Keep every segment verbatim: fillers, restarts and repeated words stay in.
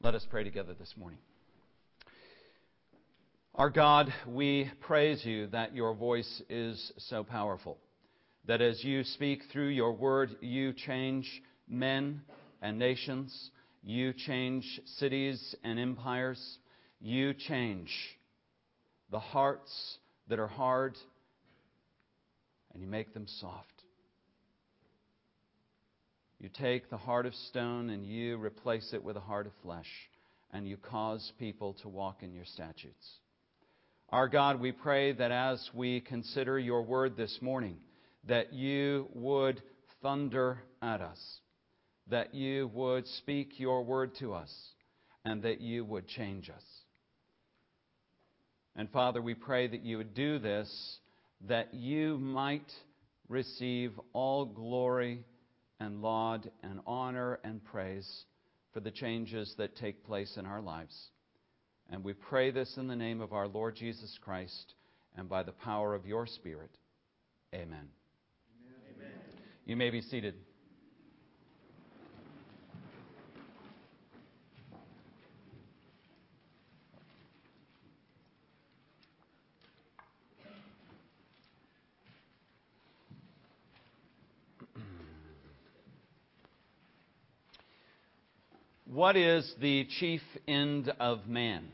Let us pray together this morning. Our God, we praise you that your voice is so powerful, that as you speak through your word, you change men and nations, you change cities and empires, you change the hearts that are hard, and you make them soft. You take the heart of stone and you replace it with a heart of flesh, and you cause people to walk in your statutes. Our God, we pray that as we consider your word this morning, that you would thunder at us, that you would speak your word to us, and that you would change us. And Father, we pray that you would do this, that you might receive all glory and laud and honor and praise for the changes that take place in our lives. And we pray this in the name of our Lord Jesus Christ and by the power of your Spirit. Amen. Amen. You may be seated. What is the chief end of man?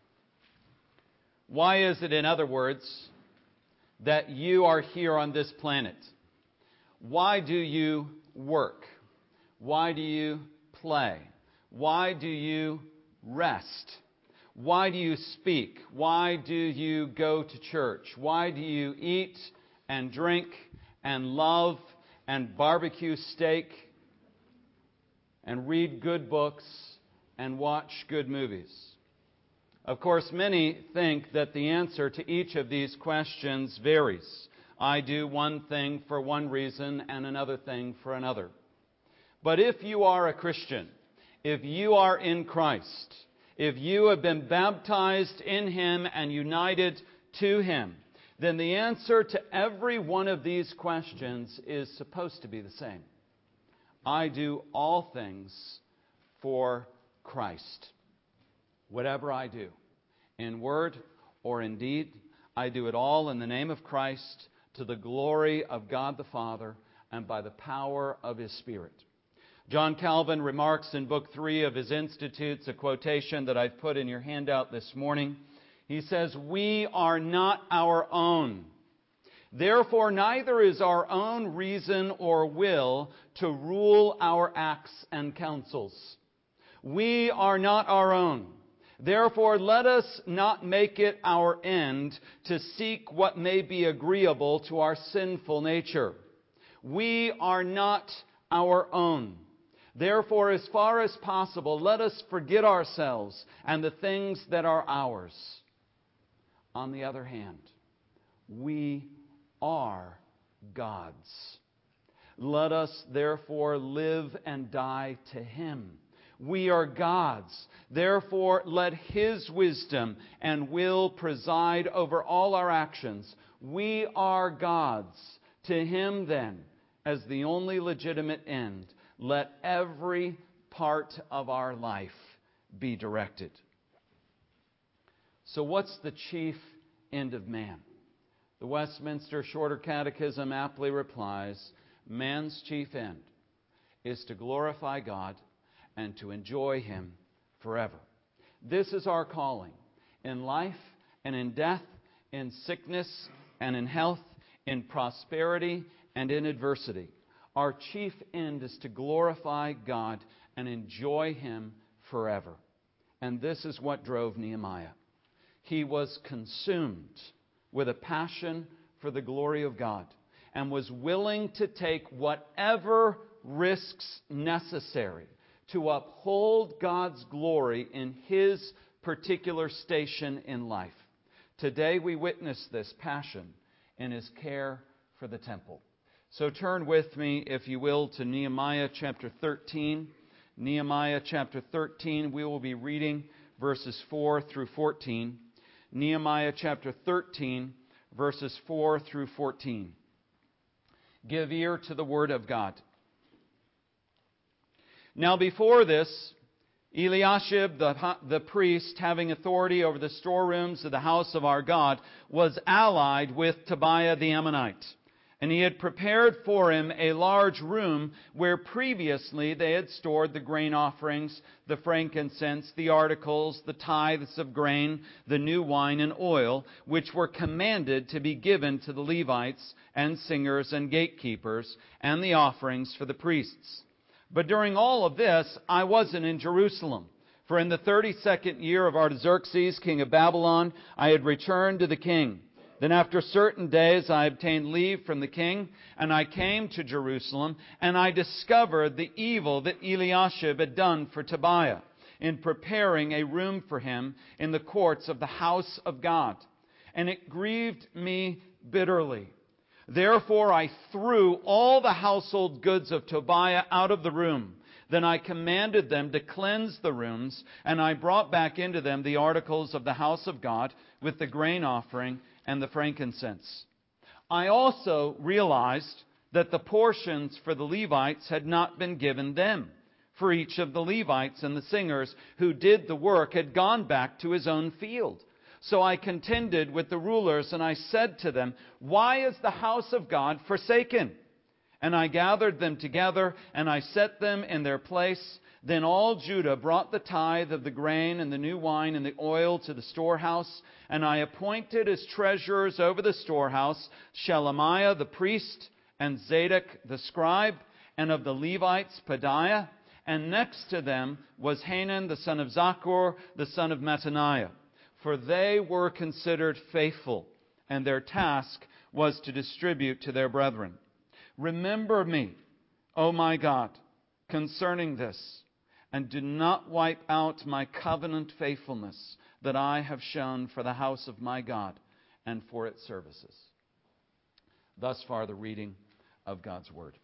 Why is it, in other words, that you are here on this planet? Why do you work? Why do you play? Why do you rest? Why do you speak? Why do you go to church? Why do you eat and drink and love and barbecue steak and read good books and watch good movies? Of course, many think that the answer to each of these questions varies. I do one thing for one reason and another thing for another. But if you are a Christian, if you are in Christ, if you have been baptized in Him and united to Him, then the answer to every one of these questions is supposed to be the same. I do all things for Christ. Whatever I do, in word or in deed, I do it all in the name of Christ, to the glory of God the Father and by the power of His Spirit. John Calvin remarks in Book three of his Institutes, a quotation that I've put in your handout this morning. He says, "We are not our own. Therefore, neither is our own reason or will to rule our acts and counsels. We are not our own. Therefore, let us not make it our end to seek what may be agreeable to our sinful nature. We are not our own. Therefore, as far as possible, let us forget ourselves and the things that are ours. On the other hand, we are God's. Let us therefore live and die to Him. We are God's. Therefore, let His wisdom and will preside over all our actions. We are God's. To Him, then, as the only legitimate end, let every part of our life be directed." So what's the chief end of man? The Westminster Shorter Catechism aptly replies, man's chief end is to glorify God and to enjoy Him forever. This is our calling in life and in death, in sickness and in health, in prosperity and in adversity. Our chief end is to glorify God and enjoy Him forever. And this is what drove Nehemiah. He was consumed with a passion for the glory of God and was willing to take whatever risks necessary to uphold God's glory in his particular station in life. Today we witness this passion in his care for the temple. So turn with me, if you will, to Nehemiah chapter thirteen. Nehemiah chapter thirteen, we will be reading verses four through fourteen. Nehemiah chapter thirteen, verses four through fourteen. Give ear to the word of God. Now before this, Eliashib, the, the priest, having authority over the storerooms of the house of our God, was allied with Tobiah the Ammonite. And he had prepared for him a large room where previously they had stored the grain offerings, the frankincense, the articles, the tithes of grain, the new wine and oil, which were commanded to be given to the Levites and singers and gatekeepers, and the offerings for the priests. But during all of this, I wasn't in Jerusalem. For in the thirty-second year of Artaxerxes, king of Babylon, I had returned to the king. Then after certain days I obtained leave from the king, and I came to Jerusalem, and I discovered the evil that Eliashib had done for Tobiah in preparing a room for him in the courts of the house of God. And it grieved me bitterly. Therefore I threw all the household goods of Tobiah out of the room. Then I commanded them to cleanse the rooms, and I brought back into them the articles of the house of God with the grain offering and the frankincense. I also realized that the portions for the Levites had not been given them, for each of the Levites and the singers who did the work had gone back to his own field. So I contended with the rulers, and I said to them, "Why is the house of God forsaken?" And I gathered them together, and I set them in their place. Then all Judah brought the tithe of the grain and the new wine and the oil to the storehouse. And I appointed as treasurers over the storehouse Shelemiah the priest and Zadok the scribe, and of the Levites Pedaiah. And next to them was Hanan the son of Zaccur, the son of Mattaniah. For they were considered faithful, and their task was to distribute to their brethren. Remember me, O my God, concerning this, and do not wipe out my covenant faithfulness that I have shown for the house of my God and for its services. Thus far, the reading of God's Word.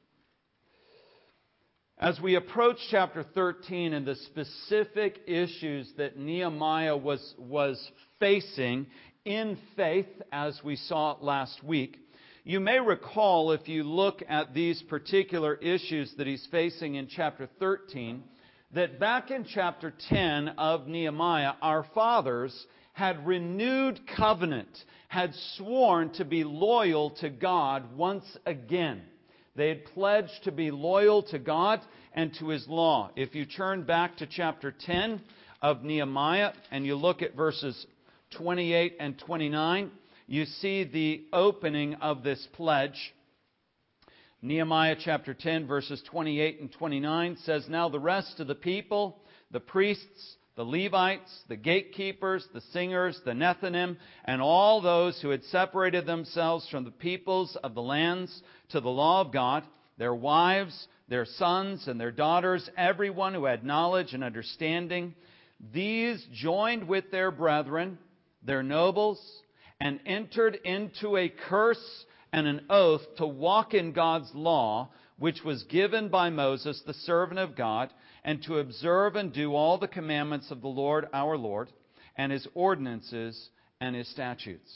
As we approach chapter thirteen and the specific issues that Nehemiah was, was facing in faith, as we saw last week, you may recall, if you look at these particular issues that he's facing in chapter thirteen, that back in chapter ten of Nehemiah, our fathers had renewed covenant, had sworn to be loyal to God once again. They had pledged to be loyal to God and to His law. If you turn back to chapter ten of Nehemiah and you look at verses twenty-eight and twenty-nine, you see the opening of this pledge. Nehemiah chapter ten, verses twenty-eight and twenty-nine says, "Now the rest of the people, the priests, the Levites, the gatekeepers, the singers, the Nethinim, and all those who had separated themselves from the peoples of the lands to the law of God, their wives, their sons, and their daughters, everyone who had knowledge and understanding, these joined with their brethren, their nobles, and entered into a curse and an oath to walk in God's law, which was given by Moses, the servant of God, and to observe and do all the commandments of the Lord our Lord, and His ordinances and His statutes."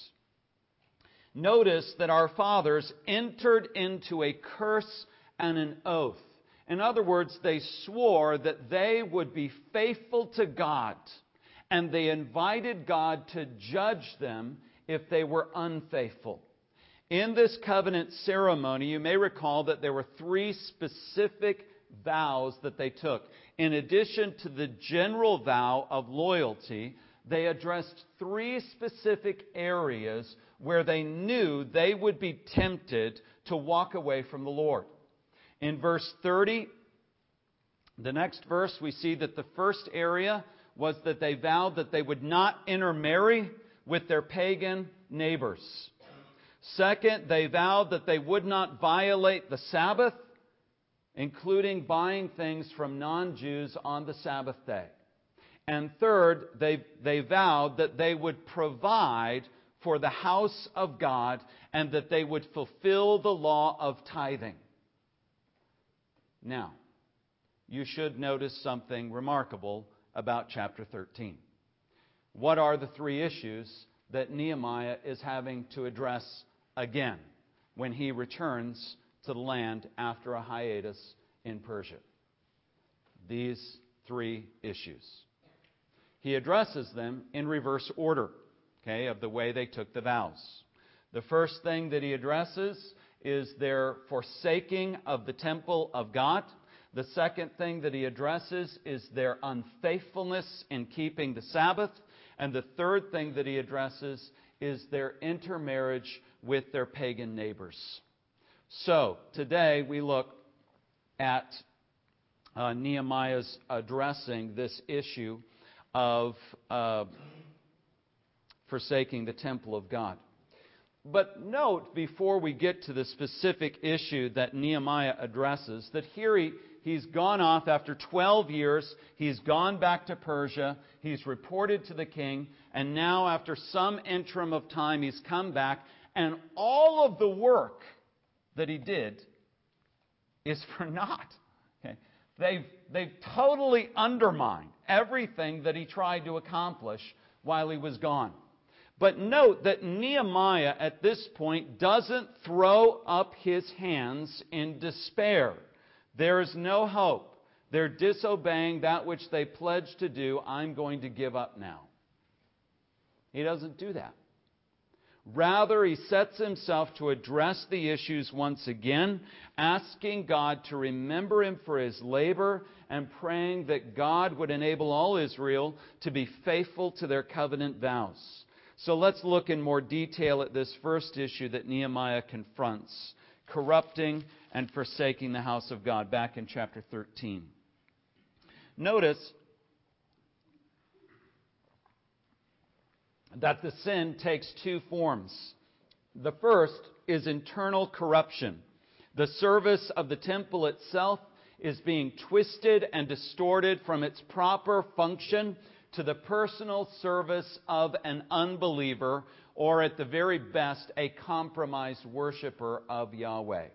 Notice that our fathers entered into a curse and an oath. In other words, they swore that they would be faithful to God, and they invited God to judge them if they were unfaithful. In this covenant ceremony, you may recall that there were three specific vows that they took. In addition to the general vow of loyalty, they addressed three specific areas where they knew they would be tempted to walk away from the Lord. In verse thirty, the next verse, we see that the first area was that they vowed that they would not intermarry with their pagan neighbors. Second, they vowed that they would not violate the Sabbath, including buying things from non-Jews on the Sabbath day. And third, they, they vowed that they would provide for the house of God and that they would fulfill the law of tithing. Now, you should notice something remarkable about chapter thirteen. What are the three issues that Nehemiah is having to address again when he returns to the land after a hiatus in Persia? These three issues. He addresses them in reverse order, okay, of the way they took the vows. The first thing that he addresses is their forsaking of the temple of God. The second thing that he addresses is their unfaithfulness in keeping the Sabbath. And the third thing that he addresses is their intermarriage with their pagan neighbors. So, today we look at uh, Nehemiah's addressing this issue of uh, forsaking the temple of God. But note, before we get to the specific issue that Nehemiah addresses, that here he, he's gone off after twelve years, he's gone back to Persia, he's reported to the king, and now after some interim of time he's come back, and all of the work that he did is for naught. Okay? They've, they've totally undermined everything that he tried to accomplish while he was gone. But note that Nehemiah at this point doesn't throw up his hands in despair. There is no hope. They're disobeying that which they pledged to do. I'm going to give up now. He doesn't do that. Rather, he sets himself to address the issues once again, asking God to remember him for his labor and praying that God would enable all Israel to be faithful to their covenant vows. So let's look in more detail at this first issue that Nehemiah confronts, corrupting and forsaking the house of God, back in chapter thirteen. Notice that the sin takes two forms. The first is internal corruption. The service of the temple itself is being twisted and distorted from its proper function to the personal service of an unbeliever, or at the very best, a compromised worshiper of Yahweh.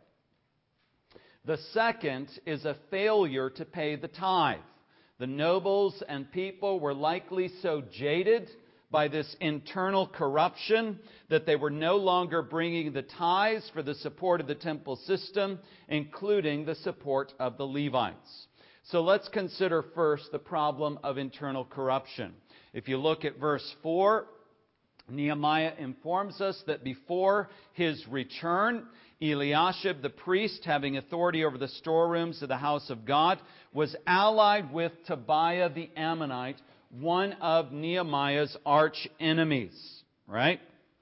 The second is a failure to pay the tithe. The nobles and people were likely so jaded by this internal corruption that they were no longer bringing the tithes for the support of the temple system, including the support of the Levites. So let's consider first the problem of internal corruption. If you look at verse four, Nehemiah informs us that before his return, Eliashib the priest, having authority over the storerooms of the house of God, was allied with Tobiah the Ammonite, one of Nehemiah's arch enemies. Right?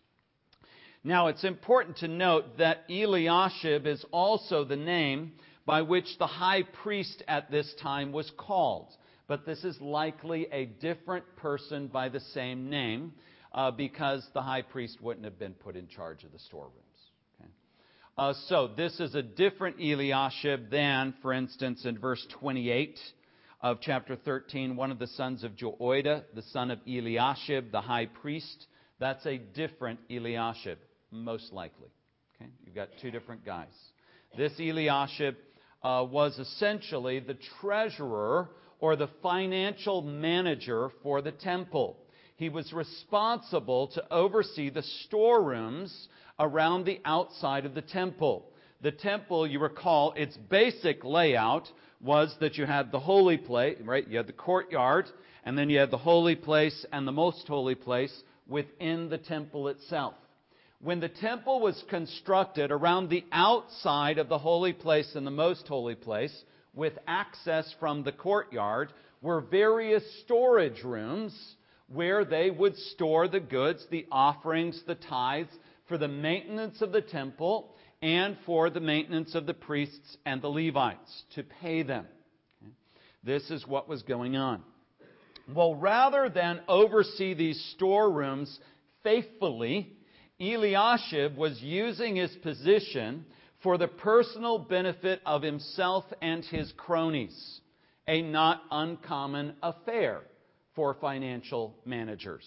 Now it's important to note that Eliashib is also the name by which the high priest at this time was called. But this is likely a different person by the same name, uh, because the high priest wouldn't have been put in charge of the storerooms. Okay? Uh, so this is a different Eliashib than, for instance, in verse twenty-eight of chapter thirteen, one of the sons of Joiada, the son of Eliashib, the high priest. That's a different Eliashib, most likely. Okay? You've got two different guys. This Eliashib Uh, was essentially the treasurer or the financial manager for the temple. He was responsible to oversee the storerooms around the outside of the temple. The temple, you recall, its basic layout was that you had the holy place, right? You had the courtyard, and then you had the holy place and the most holy place within the temple itself. When the temple was constructed around the outside of the holy place and the most holy place, with access from the courtyard, were various storage rooms where they would store the goods, the offerings, the tithes, for the maintenance of the temple and for the maintenance of the priests and the Levites, to pay them. Okay? This is what was going on. Well, rather than oversee these storerooms faithfully, Eliashib was using his position for the personal benefit of himself and his cronies, a not uncommon affair for financial managers.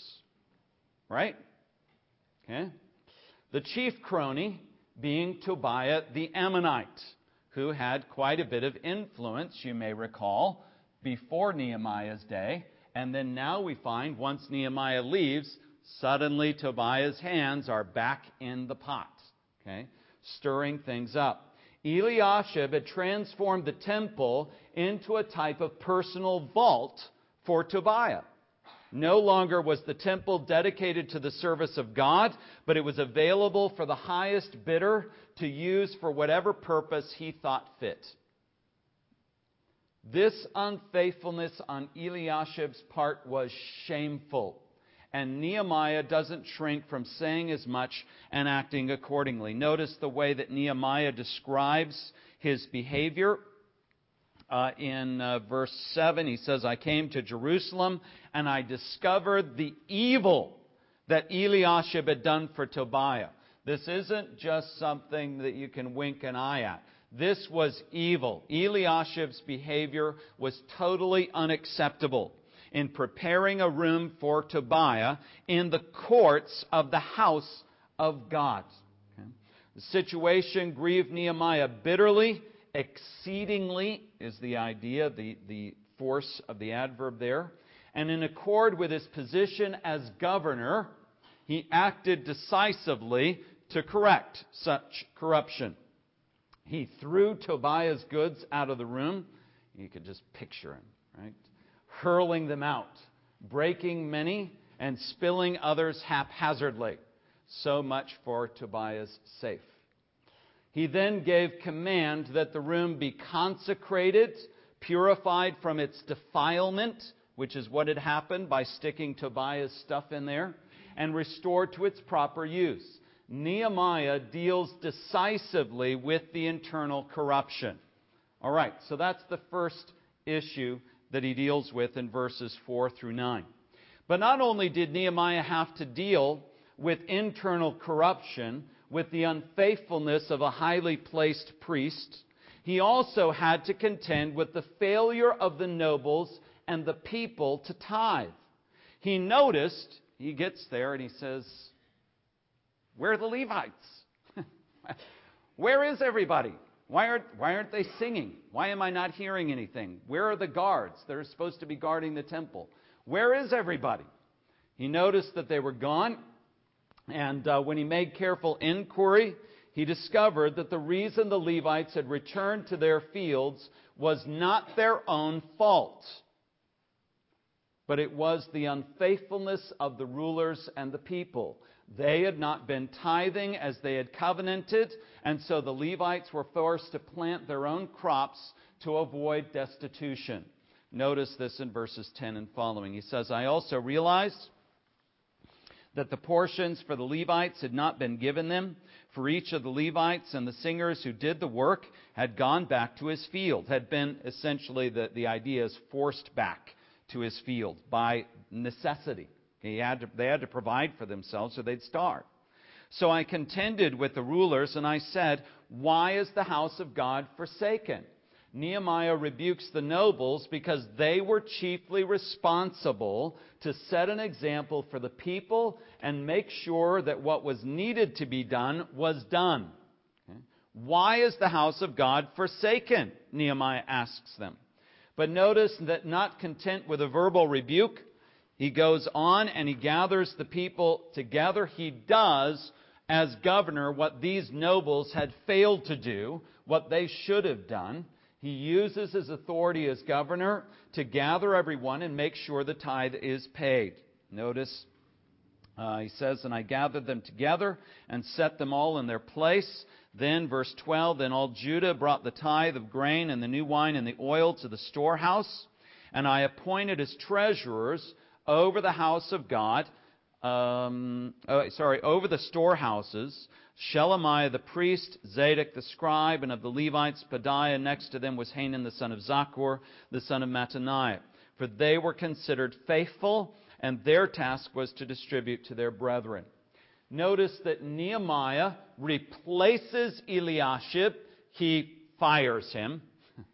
Right? Okay? The chief crony being Tobiah the Ammonite, who had quite a bit of influence, you may recall, before Nehemiah's day. And then now we find, once Nehemiah leaves, suddenly Tobiah's hands are back in the pot, okay, stirring things up. Eliashib had transformed the temple into a type of personal vault for Tobiah. No longer was the temple dedicated to the service of God, but it was available for the highest bidder to use for whatever purpose he thought fit. This unfaithfulness on Eliashib's part was shameful. And Nehemiah doesn't shrink from saying as much and acting accordingly. Notice the way that Nehemiah describes his behavior. Uh, in uh, verse seven, he says, I came to Jerusalem and I discovered the evil that Eliashib had done for Tobiah. This isn't just something that you can wink an eye at. This was evil. Eliashib's behavior was totally unacceptable in preparing a room for Tobiah in the courts of the house of God. Okay. The situation grieved Nehemiah bitterly. Exceedingly is the idea, the, the force of the adverb there. And in accord with his position as governor, he acted decisively to correct such corruption. He threw Tobiah's goods out of the room. You could just picture him, right? Hurling them out, breaking many and spilling others haphazardly. So much for Tobiah's safe. He then gave command that the room be consecrated, purified from its defilement, which is what had happened by sticking Tobiah's stuff in there, and restored to its proper use. Nehemiah deals decisively with the internal corruption. All right, so that's the first issue that he deals with in verses four through nine. But not only did Nehemiah have to deal with internal corruption, with the unfaithfulness of a highly placed priest, he also had to contend with the failure of the nobles and the people to tithe. He noticed, he gets there and he says, where are the Levites? Where is everybody? Why aren't, why aren't they singing? Why am I not hearing anything? Where are the guards that are supposed to be guarding the temple? Where is everybody? He noticed that they were gone. And uh, when he made careful inquiry, he discovered that the reason the Levites had returned to their fields was not their own fault, but it was the unfaithfulness of the rulers and the people. They had not been tithing as they had covenanted, and so the Levites were forced to plant their own crops to avoid destitution. Notice this in verses ten and following. He says, I also realized that the portions for the Levites had not been given them, for each of the Levites and the singers who did the work had gone back to his field, had been essentially, the, the idea is forced back to his field by necessity. He had to, they had to provide for themselves or they'd starve. So I contended with the rulers and I said, why is the house of God forsaken? Nehemiah rebukes the nobles because they were chiefly responsible to set an example for the people and make sure that what was needed to be done was done. Okay. Why is the house of God forsaken? Nehemiah asks them. But notice that not content with a verbal rebuke, he goes on and he gathers the people together. He does, as governor, what these nobles had failed to do, what they should have done. He uses his authority as governor to gather everyone and make sure the tithe is paid. Notice, uh, he says, and I gathered them together and set them all in their place. Then, verse twelve, then all Judah brought the tithe of grain and the new wine and the oil to the storehouse. And I appointed as treasurers over the house of God, um, oh, sorry, over the storehouses, Shelemiah the priest, Zadok the scribe, and of the Levites, Pedaiah. Next to them was Hanan the son of Zaccur, the son of Mattaniah. For they were considered faithful, and their task was to distribute to their brethren. Notice that Nehemiah replaces Eliashib. He fires him.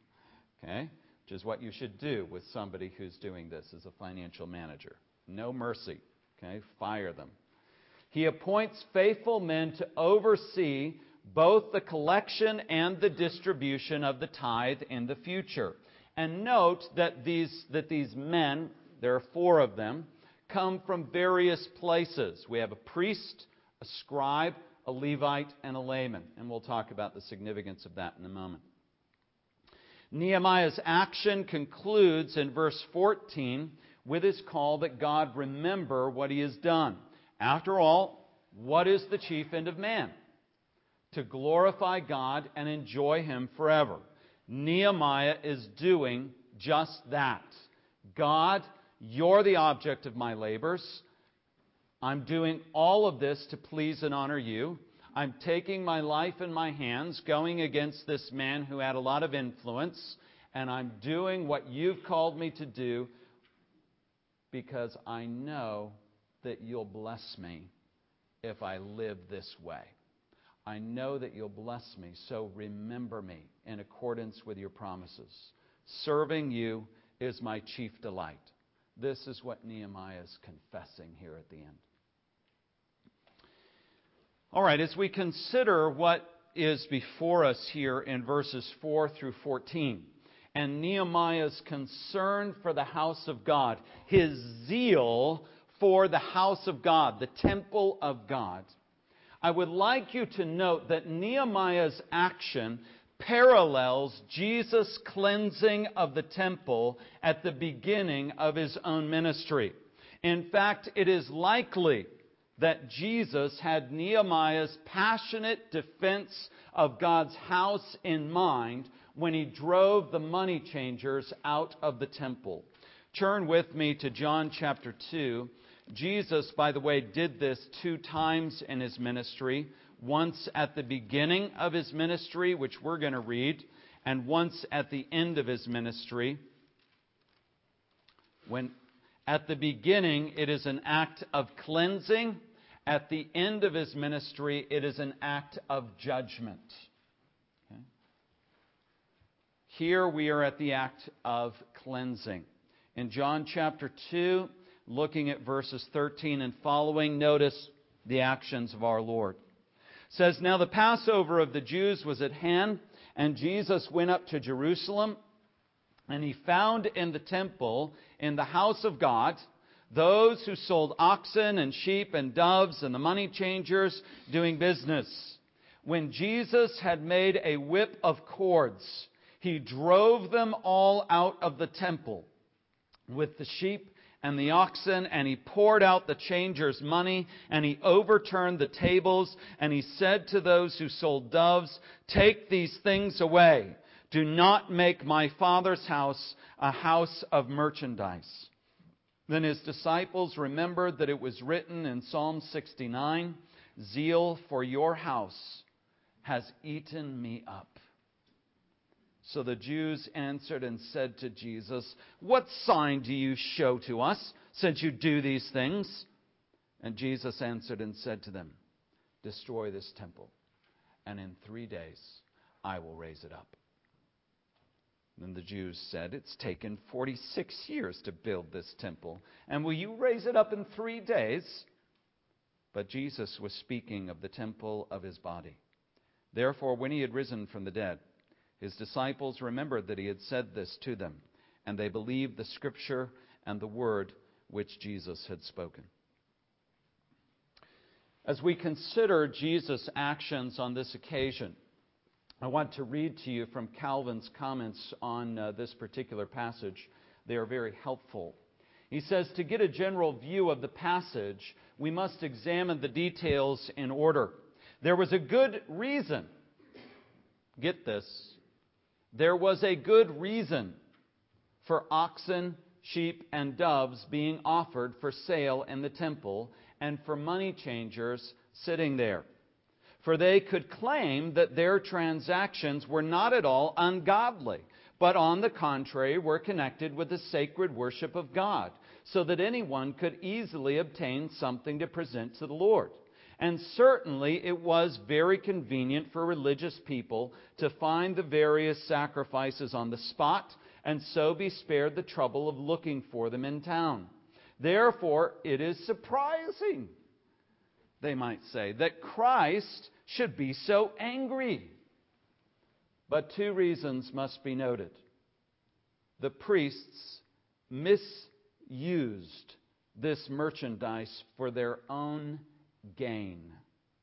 Okay, which is what you should do with somebody who's doing this as a financial manager. No mercy. Okay, fire them. He appoints faithful men to oversee both the collection and the distribution of the tithe in the future. And note that these, that these men, there are four of them, come from various places. We have a priest, a scribe, a Levite, and a layman. And we'll talk about the significance of that in a moment. Nehemiah's action concludes in verse fourteen with his call that God remember what he has done. After all, what is the chief end of man? To glorify God and enjoy Him forever. Nehemiah is doing just that. God, you're the object of my labors. I'm doing all of this to please and honor you. I'm taking my life in my hands, going against this man who had a lot of influence, and I'm doing what you've called me to do because I know that you'll bless me if I live this way. I know that you'll bless me, so remember me in accordance with your promises. Serving you is my chief delight. This is what Nehemiah is confessing here at the end. All right, as we consider what is before us here in verses four through fourteen, and Nehemiah's concern for the house of God, his zeal for the house of God, the temple of God, I would like you to note that Nehemiah's action parallels Jesus' cleansing of the temple at the beginning of His own ministry. In fact, it is likely that Jesus had Nehemiah's passionate defense of God's house in mind when He drove the money changers out of the temple. Turn with me to John chapter two. Jesus, by the way, did this two times in His ministry. Once at the beginning of His ministry, which we're going to read, and once at the end of His ministry. When at the beginning it is an act of cleansing, at the end of His ministry it is an act of judgment. Okay? Here we are at the act of cleansing. In John chapter two, looking at verses thirteen and following, notice the actions of our Lord. It says, "Now the Passover of the Jews was at hand, and Jesus went up to Jerusalem, and He found in the temple, in the house of God, those who sold oxen and sheep and doves and the money changers doing business. When Jesus had made a whip of cords, He drove them all out of the temple with the sheep and the oxen, and He poured out the changers' money, and He overturned the tables, and He said to those who sold doves, 'Take these things away. Do not make my Father's house a house of merchandise.' Then His disciples remembered that it was written in Psalm sixty-nine, 'Zeal for your house has eaten me up.' So the Jews answered and said to Jesus, 'What sign do you show to us, since you do these things?' And Jesus answered and said to them, 'Destroy this temple, and in three days I will raise it up.' Then the Jews said, 'It's taken forty-six years to build this temple, and will you raise it up in three days?' But Jesus was speaking of the temple of His body. Therefore, when He had risen from the dead, His disciples remembered that He had said this to them, and they believed the Scripture and the word which Jesus had spoken." As we consider Jesus' actions on this occasion, I want to read to you from Calvin's comments on uh, this particular passage. They are very helpful. He says, "To get a general view of the passage, we must examine the details in order. There was a good reason." Get this. There was a good reason for oxen, sheep, and doves being offered for sale in the temple, and for money changers sitting there. For they could claim that their transactions were not at all ungodly, but on the contrary were connected with the sacred worship of God, so that anyone could easily obtain something to present to the Lord. And certainly it was very convenient for religious people to find the various sacrifices on the spot, and so be spared the trouble of looking for them in town. Therefore, it is surprising, they might say, that Christ should be so angry. But two reasons must be noted. The priests misused this merchandise for their own gain.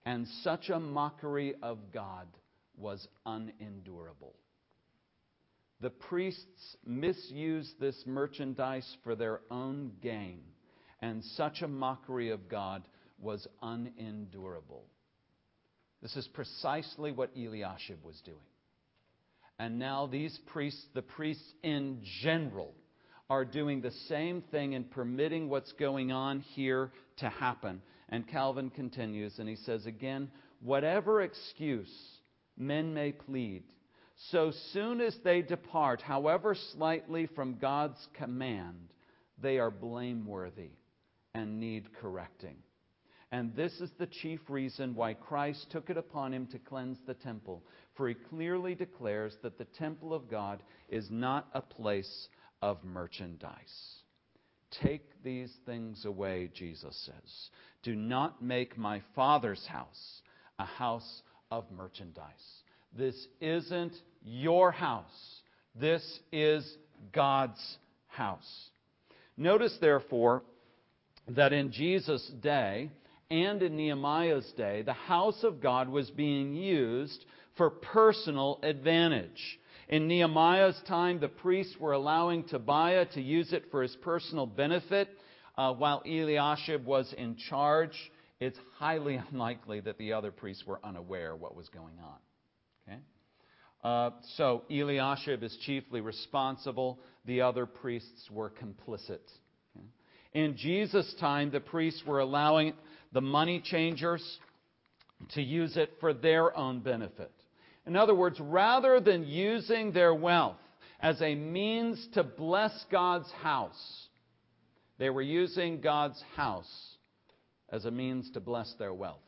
and such a mockery of God was unendurable. The priests misused this merchandise for their own gain, and such a mockery of God was unendurable. This is precisely what Eliashib was doing. And now these priests, the priests in general, are doing the same thing and permitting what's going on here to happen. And Calvin continues, and he says again, whatever excuse men may plead, so soon as they depart, however slightly from God's command, they are blameworthy and need correcting. And this is the chief reason why Christ took it upon him to cleanse the temple. For he clearly declares that the temple of God is not a place of merchandise. Take these things away, Jesus says. Do not make my Father's house a house of merchandise. This isn't your house. This is God's house. Notice, therefore, that in Jesus' day and in Nehemiah's day, the house of God was being used for personal advantage. In Nehemiah's time, the priests were allowing Tobiah to use it for his personal benefit, uh, while Eliashib was in charge. It's highly unlikely that the other priests were unaware what was going on. Okay? Uh, so Eliashib is chiefly responsible. The other priests were complicit. Okay? In Jesus' time, the priests were allowing the money changers to use it for their own benefit. In other words, rather than using their wealth as a means to bless God's house, they were using God's house as a means to bless their wealth.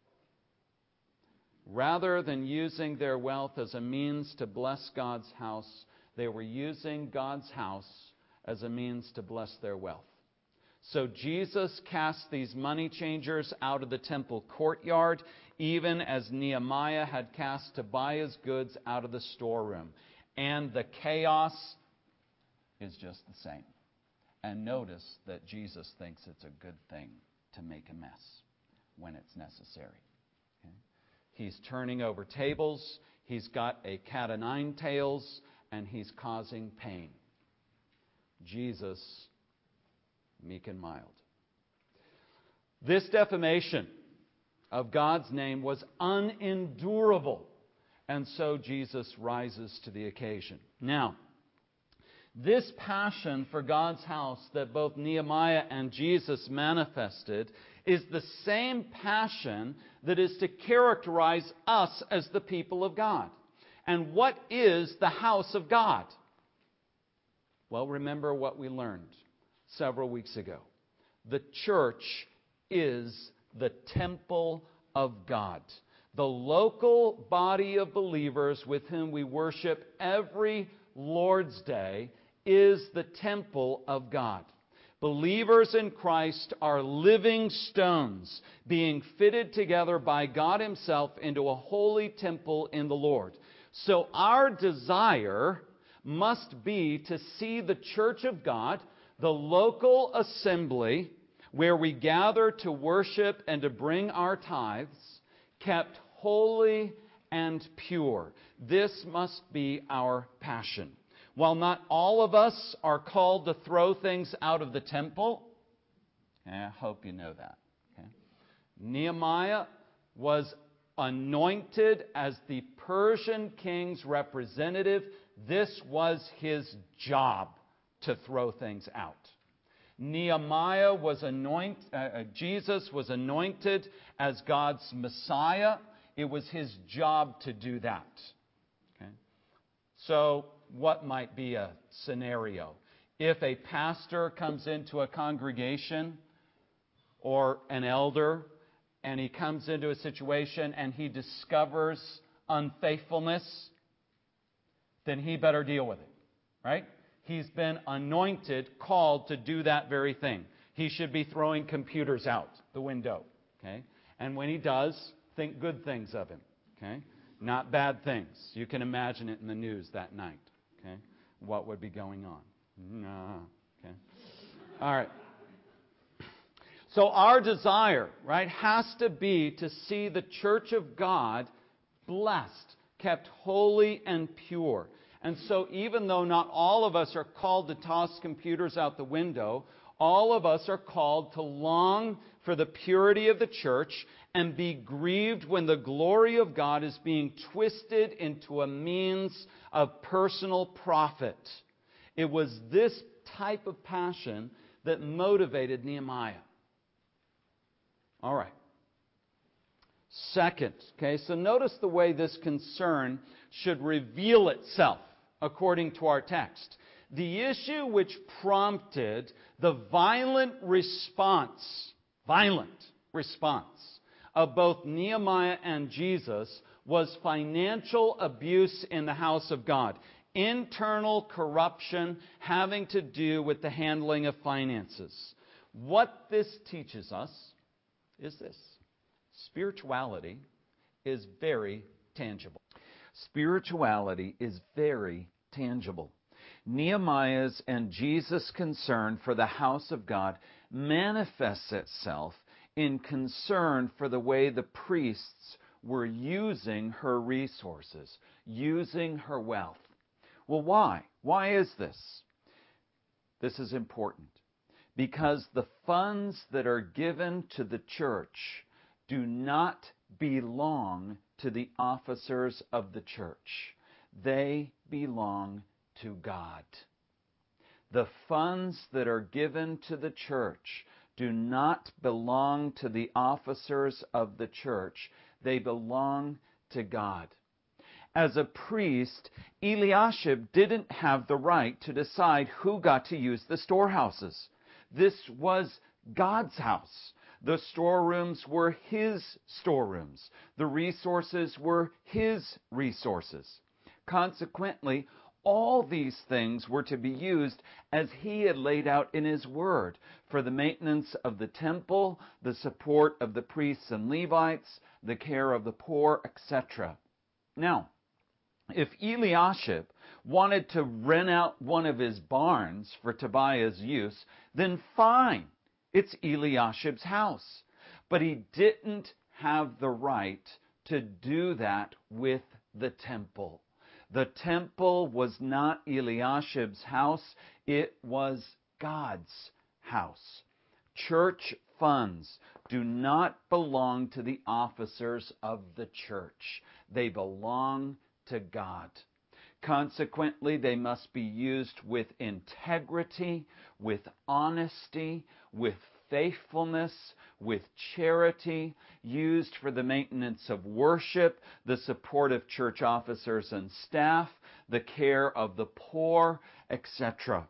Rather than using their wealth as a means to bless God's house, they were using God's house as a means to bless their wealth. So Jesus cast these money changers out of the temple courtyard, even as Nehemiah had cast Tobiah's goods out of the storeroom. And the chaos is just the same. And notice that Jesus thinks it's a good thing to make a mess when it's necessary. Okay? He's turning over tables, he's got a cat o' nine tails, and he's causing pain. Jesus, meek and mild. This defamation of God's name was unendurable, and so Jesus rises to the occasion. Now, this passion for God's house that both Nehemiah and Jesus manifested is the same passion that is to characterize us as the people of God. And what is the house of God? Well, remember what we learned several weeks ago. The church is the temple of God. The local body of believers with whom we worship every Lord's Day is the temple of God. Believers in Christ are living stones being fitted together by God Himself into a holy temple in the Lord. So our desire must be to see the church of God, the local assembly where we gather to worship and to bring our tithes, kept holy and pure. This must be our passion. While not all of us are called to throw things out of the temple, I hope you know that. Okay? Nehemiah was anointed as the Persian king's representative. This was his job, to throw things out. Nehemiah was anointed, uh, Jesus was anointed as God's Messiah. It was his job to do that. Okay? So, what might be a scenario? If a pastor comes into a congregation or an elder and he comes into a situation and he discovers unfaithfulness, then he better deal with it, right? He's been anointed, called to do that very thing. He should be throwing computers out the window, okay? And when he does, think good things of him, okay? Not bad things. You can imagine it in the news that night, okay? What would be going on? No, okay? All right. So our desire, right, has to be to see the church of God blessed, kept holy and pure. And so even though not all of us are called to toss computers out the window, all of us are called to long for the purity of the church and be grieved when the glory of God is being twisted into a means of personal profit. It was this type of passion that motivated Nehemiah. All right. Second, okay, so notice the way this concern should reveal itself according to our text. The issue which prompted the violent response, violent response of both Nehemiah and Jesus was financial abuse in the house of God. Internal corruption having to do with the handling of finances. What this teaches us is this. Spirituality is very tangible. Spirituality is very tangible. Nehemiah's and Jesus' concern for the house of God manifests itself in concern for the way the priests were using her resources, using her wealth. Well, why? Why is this? This is important because the funds that are given to the church do not belong to the officers of the church. They belong to God. The funds that are given to the church do not belong to the officers of the church. They belong to God. As a priest, Eliashib didn't have the right to decide who got to use the storehouses. This was God's house. The storerooms were His storerooms. The resources were His resources. Consequently, all these things were to be used as He had laid out in His Word for the maintenance of the temple, the support of the priests and Levites, the care of the poor, et cetera. Now, if Eliashib wanted to rent out one of his barns for Tobiah's use, then fine. It's Eliashib's house. But he didn't have the right to do that with the temple. The temple was not Eliashib's house. It was God's house. Church funds do not belong to the officers of the church. They belong to God. Consequently, they must be used with integrity, with honesty, with faithfulness, with charity, used for the maintenance of worship, the support of church officers and staff, the care of the poor, et cetera.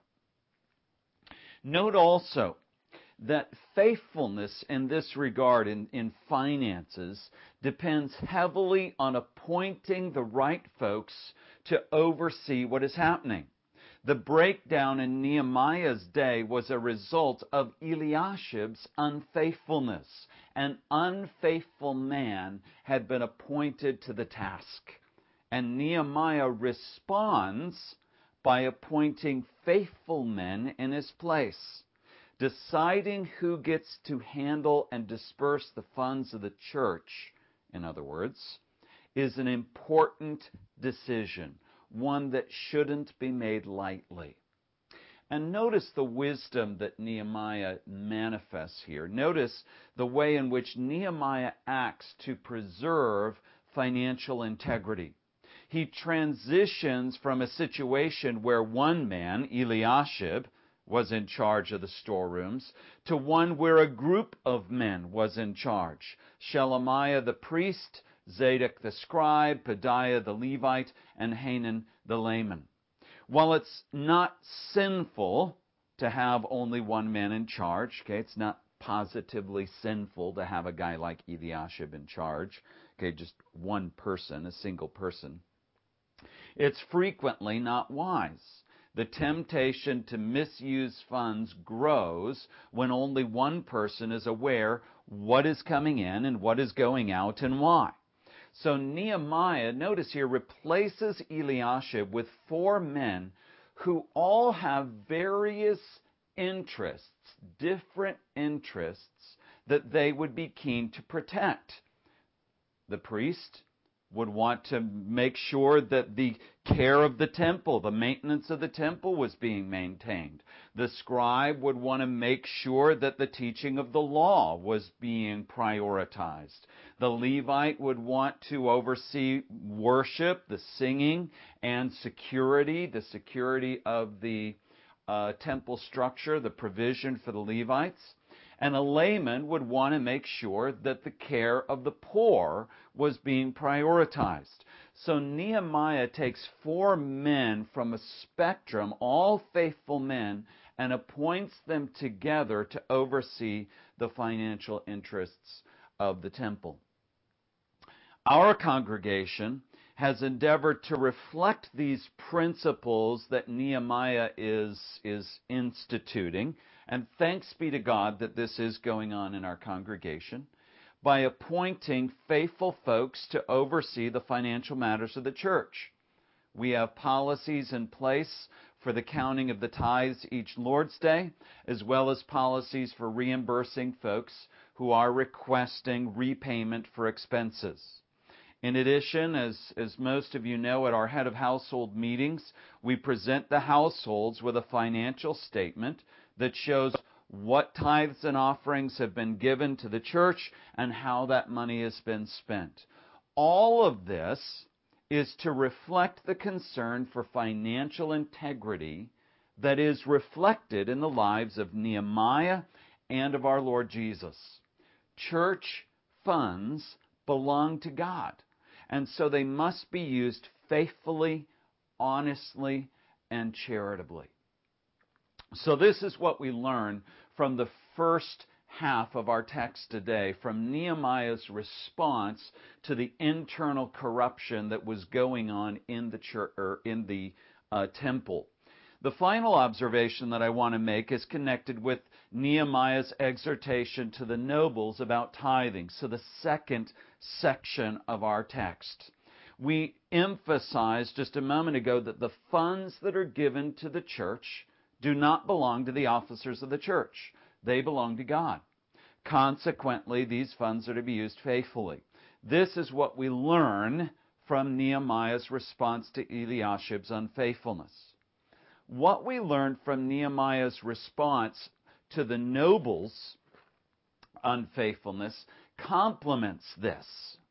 Note also that faithfulness in this regard in, in finances depends heavily on appointing the right folks to oversee what is happening. The breakdown in Nehemiah's day was a result of Eliashib's unfaithfulness. An unfaithful man had been appointed to the task. And Nehemiah responds by appointing faithful men in his place. Deciding who gets to handle and disperse the funds of the church, in other words, is an important decision, one that shouldn't be made lightly. And notice the wisdom that Nehemiah manifests here. Notice the way in which Nehemiah acts to preserve financial integrity. He transitions from a situation where one man, Eliashib, was in charge of the storerooms, to one where a group of men was in charge. Shelemiah the priest, Zadok the scribe, Pedaiah the Levite, and Hanan the layman. While it's not sinful to have only one man in charge, okay, it's not positively sinful to have a guy like Eliashib in charge, okay, just one person, a single person. It's frequently not wise. The temptation to misuse funds grows when only one person is aware what is coming in and what is going out and why. So Nehemiah, notice here, replaces Eliashib with four men who all have various interests, different interests that they would be keen to protect. The priest would want to make sure that the care of the temple, the maintenance of the temple was being maintained. The scribe would want to make sure that the teaching of the law was being prioritized. The Levite would want to oversee worship, the singing, and security, the security of the uh, temple structure, the provision for the Levites. And a layman would want to make sure that the care of the poor was being prioritized. So Nehemiah takes four men from a spectrum, all faithful men, and appoints them together to oversee the financial interests of the temple. Our congregation has endeavored to reflect these principles that Nehemiah is, is instituting, and thanks be to God that this is going on in our congregation, by appointing faithful folks to oversee the financial matters of the church. We have policies in place for the counting of the tithes each Lord's Day, as well as policies for reimbursing folks who are requesting repayment for expenses. In addition, as, as most of you know, at our head of household meetings, we present the households with a financial statement that shows what tithes and offerings have been given to the church and how that money has been spent. All of this is to reflect the concern for financial integrity that is reflected in the lives of Nehemiah and of our Lord Jesus. Church funds belong to God, and so they must be used faithfully, honestly, and charitably. So this is what we learn from the first half of our text today, from Nehemiah's response to the internal corruption that was going on in the church, or in the uh, temple. The final observation that I want to make is connected with Nehemiah's exhortation to the nobles about tithing. So the second section of our text. We emphasized just a moment ago that the funds that are given to the church do not belong to the officers of the church. They belong to God. Consequently, these funds are to be used faithfully. This is what we learn from Nehemiah's response to Eliashib's unfaithfulness. What we learn from Nehemiah's response to the nobles' unfaithfulness complements this.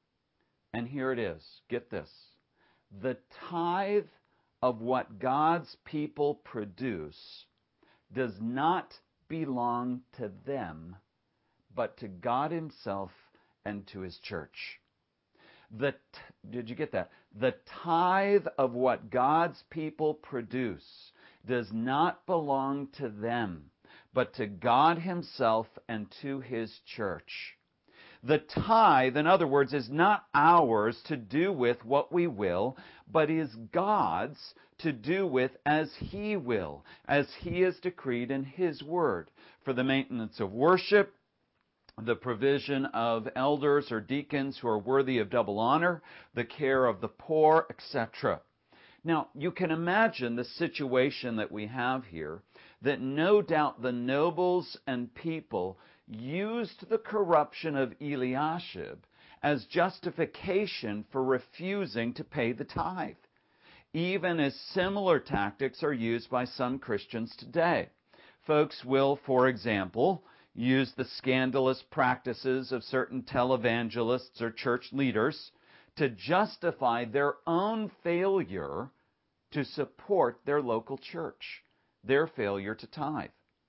And here it is. Get this. The tithe of what God's people produce does not belong to them, but to God Himself and to His church. The t- did you get that? The tithe of what God's people produce does not belong to them, but to God Himself and to His church. The tithe, in other words, is not ours to do with what we will, but is God's to do with as He will, as He has decreed in His Word, for the maintenance of worship, the provision of elders or deacons who are worthy of double honor, the care of the poor, et cetera. Now, you can imagine the situation that we have here, that no doubt the nobles and people used the corruption of Eliashib as justification for refusing to pay the tithe, even as similar tactics are used by some Christians today. Folks will, for example, use the scandalous practices of certain televangelists or church leaders to justify their own failure to support their local church, their failure to tithe.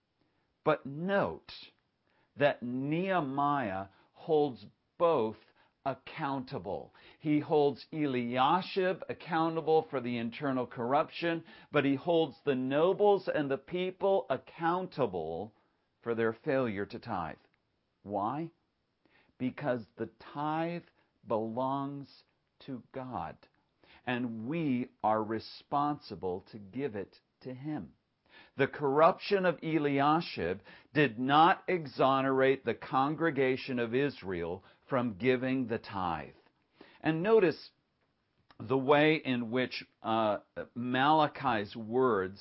But note that Nehemiah holds both accountable. He holds Eliashib accountable for the internal corruption, but he holds the nobles and the people accountable for their failure to tithe. Why? Because the tithe belongs to God, and we are responsible to give it to Him. The corruption of Eliashib did not exonerate the congregation of Israel from giving the tithe. And notice the way in which uh, Malachi's words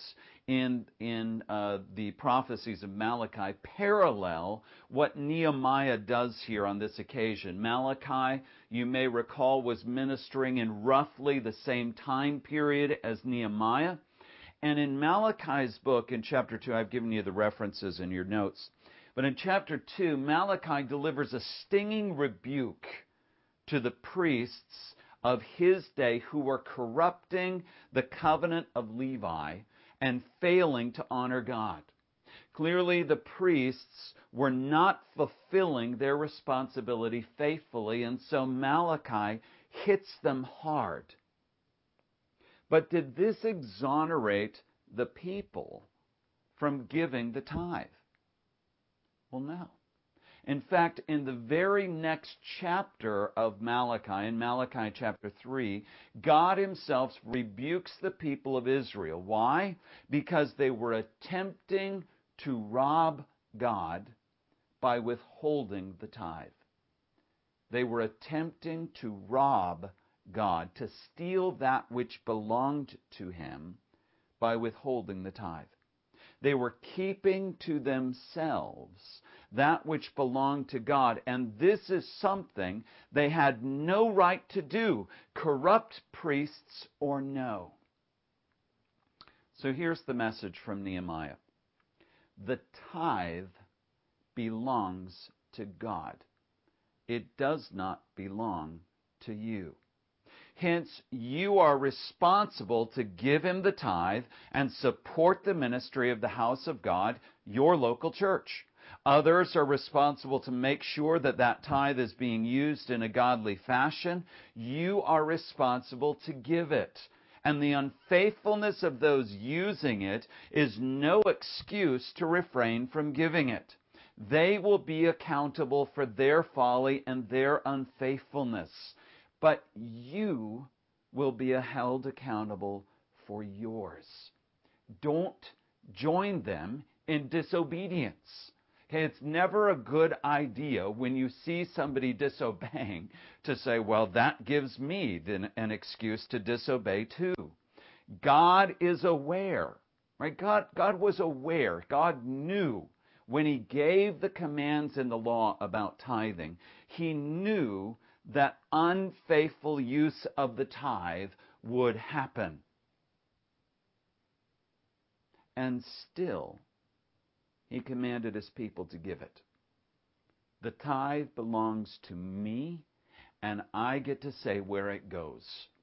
in, in uh, the prophecies of Malachi parallel what Nehemiah does here on this occasion. Malachi, you may recall, was ministering in roughly the same time period as Nehemiah. And in Malachi's book, in chapter two, I've given you the references in your notes, but in chapter two, Malachi delivers a stinging rebuke to the priests of his day who were corrupting the covenant of Levi and failing to honor God. Clearly, the priests were not fulfilling their responsibility faithfully, and so Malachi hits them hard. But did this exonerate the people from giving the tithe? Well, no. In fact, in the very next chapter of Malachi, in Malachi chapter three, God himself rebukes the people of Israel. Why? Because they were attempting to rob God by withholding the tithe. They were attempting to rob God, to steal that which belonged to him by withholding the tithe. They were keeping to themselves that which belonged to God, and this is something they had no right to do, corrupt priests or no. So here's the message from Nehemiah. The tithe belongs to God. It does not belong to you. Hence, you are responsible to give him the tithe and support the ministry of the house of God, your local church. Others are responsible to make sure that that tithe is being used in a godly fashion. You are responsible to give it. And the unfaithfulness of those using it is no excuse to refrain from giving it. They will be accountable for their folly and their unfaithfulness. But you will be held accountable for yours. Don't join them in disobedience. Okay, it's never a good idea when you see somebody disobeying to say, well, that gives me then an excuse to disobey too. God is aware, right? God, God was aware. God knew when he gave the commands in the law about tithing, he knew that unfaithful use of the tithe would happen. And still, he commanded his people to give it. The tithe belongs to me, and I get to say where it goes.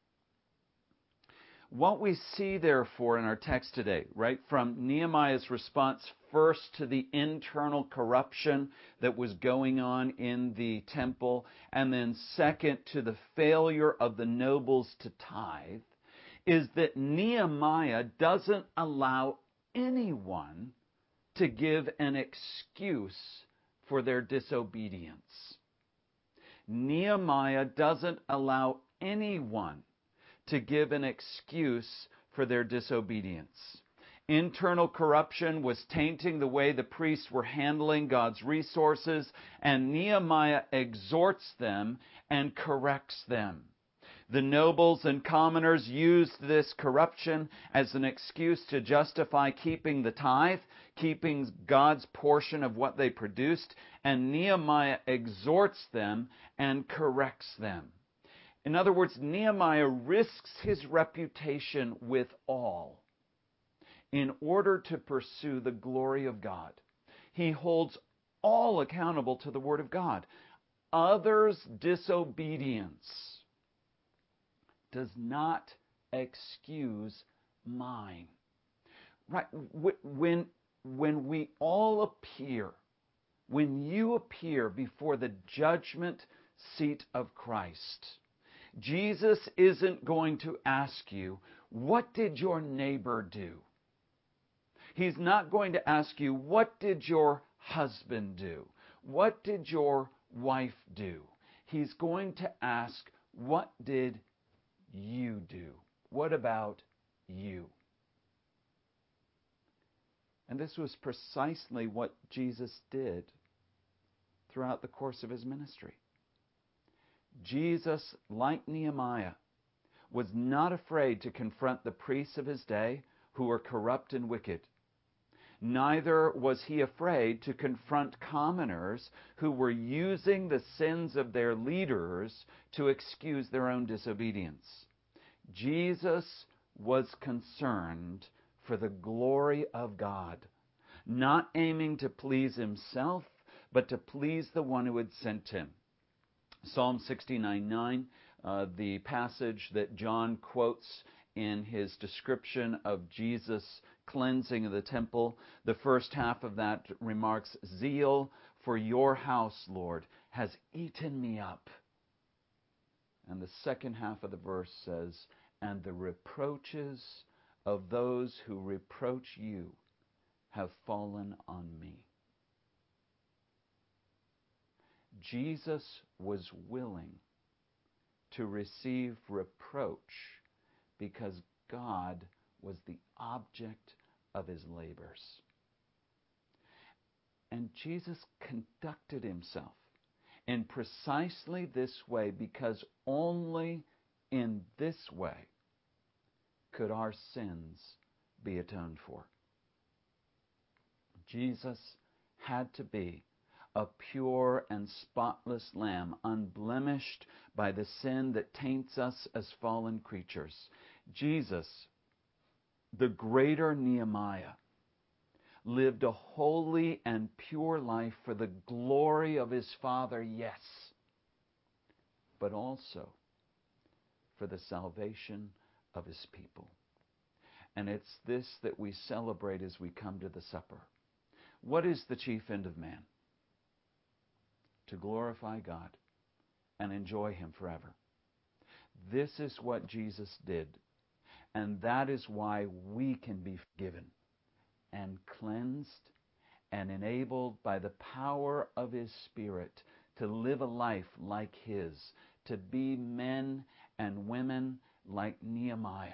What we see, therefore, in our text today, right, from Nehemiah's response first to the internal corruption that was going on in the temple, and then second to the failure of the nobles to tithe, is that Nehemiah doesn't allow anyone to give an excuse for their disobedience. Nehemiah doesn't allow anyone to give an excuse for their disobedience. Internal corruption was tainting the way the priests were handling God's resources, and Nehemiah exhorts them and corrects them. The nobles and commoners used this corruption as an excuse to justify keeping the tithe, keeping God's portion of what they produced, and Nehemiah exhorts them and corrects them. In other words, Nehemiah risks his reputation with all in order to pursue the glory of God. He holds all accountable to the Word of God. Others' disobedience does not excuse mine. Right? When, when we all appear, when you appear before the judgment seat of Christ, Jesus isn't going to ask you, what did your neighbor do? He's not going to ask you, what did your husband do? What did your wife do? He's going to ask, what did you do? What about you? And this was precisely what Jesus did throughout the course of his ministry. Jesus, like Nehemiah, was not afraid to confront the priests of his day who were corrupt and wicked. Neither was he afraid to confront commoners who were using the sins of their leaders to excuse their own disobedience. Jesus was concerned for the glory of God, not aiming to please himself, but to please the one who had sent him. Psalm sixty-nine nine, uh, the passage that John quotes in his description of Jesus' cleansing of the temple, the first half of that remarks, "Zeal for your house, Lord, has eaten me up." And the second half of the verse says, "And the reproaches of those who reproach you have fallen on me." Jesus was willing to receive reproach because God was the object of his labors. And Jesus conducted himself in precisely this way because only in this way could our sins be atoned for. Jesus had to be a pure and spotless lamb, unblemished by the sin that taints us as fallen creatures. Jesus, the greater Nehemiah, lived a holy and pure life for the glory of his Father, yes, but also for the salvation of his people. And it's this that we celebrate as we come to the supper. What is the chief end of man? To glorify God and enjoy him forever. This is what Jesus did, and that is why we can be forgiven and cleansed and enabled by the power of his Spirit to live a life like his, to be men and women like Nehemiah,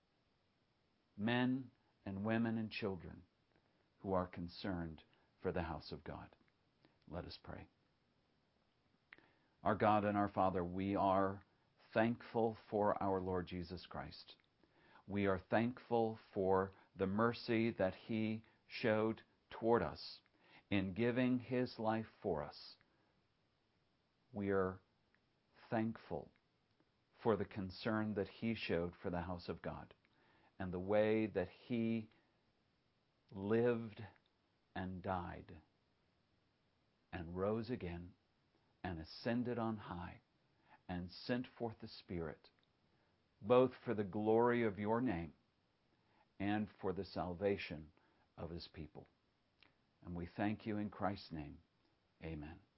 men and women and children who are concerned for the house of God. Let us pray. Our God and our Father, we are thankful for our Lord Jesus Christ. We are thankful for the mercy that he showed toward us in giving his life for us. We are thankful for the concern that he showed for the house of God and the way that he lived and died and rose again and ascended on high and sent forth the Spirit, both for the glory of your name and for the salvation of his people. And we thank you in Christ's name. Amen.